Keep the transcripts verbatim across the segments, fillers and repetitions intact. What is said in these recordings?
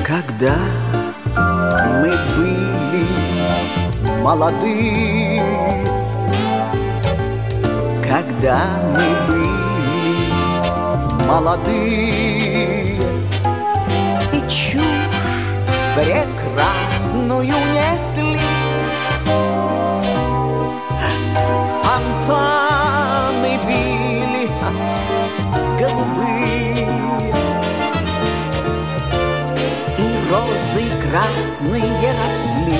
Когда мы были молоды, когда мы были молоды, и чушь прекрасную несли, фонтаны били голубые, и розы красные росли.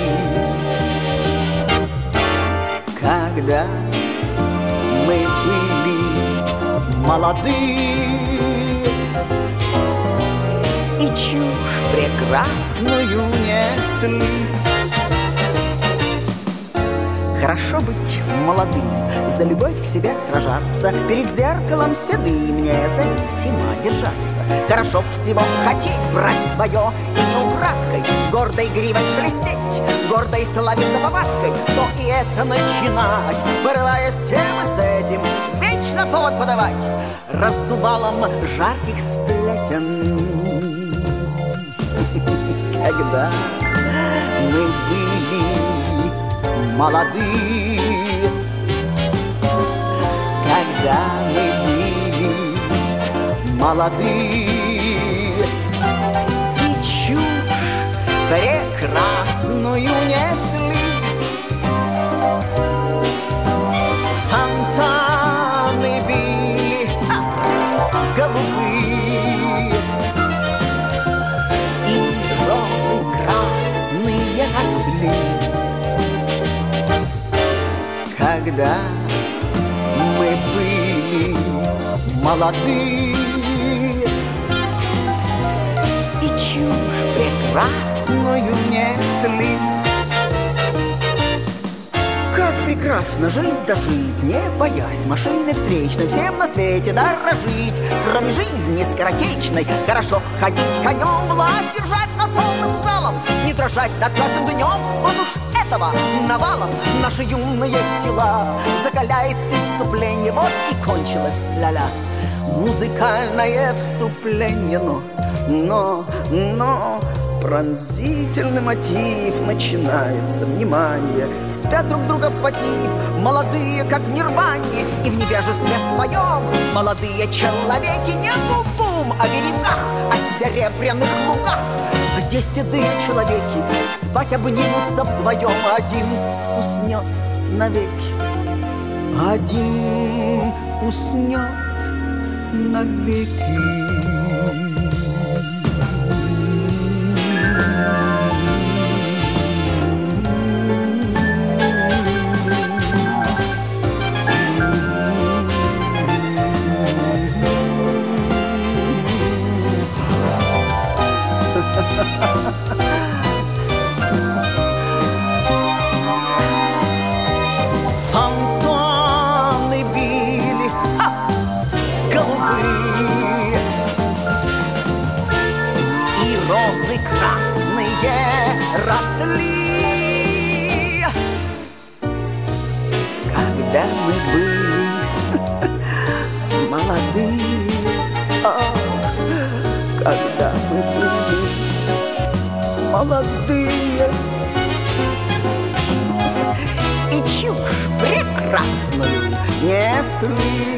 Когда мы были молоды, и чушь прекрасную несли. Хорошо быть молодым, за любовь к себе сражаться, перед зеркалом седым независимо держаться. Хорошо всего хотеть, брать свое и не украдкой, гордой гривой блестеть, гордой славиться повадкой, но и это начинать, порываясь с тем и с этим, вечно повод подавать раздувалом жарких сплетен. Когда мы были молоды, когда мы были молоды, и чушь прекрасную несли, фонтаны били ха, голубые, и розы красные росли. Когда мы были молоды, и чушь прекрасную несли. Как прекрасно жить, дожить, не боясь машины встречной, всем на свете дорожить, кроме жизни скоротечной. Хорошо ходить конем, власть держать над полным залом, не дрожать над каждым днем, вот уж этого навалом наши юные тела закаляет иступление. Вот и кончилось ля-ля музыкальное вступление, но, но, но пронзительный мотив начинается. Внимание, спят друг друга обхватив, молодые, как в нирване, и в невежестве своем молодые человеки не бум-бум о берегах, о серебряных лугах, где седые человеки спать обнимутся вдвоем. Один уснет навеки, один уснет навеки. Фонтаны били ха, голубые, и розы красные росли. Когда мы были молоды, ах, когда мы были молодые, и чушь прекрасную несли.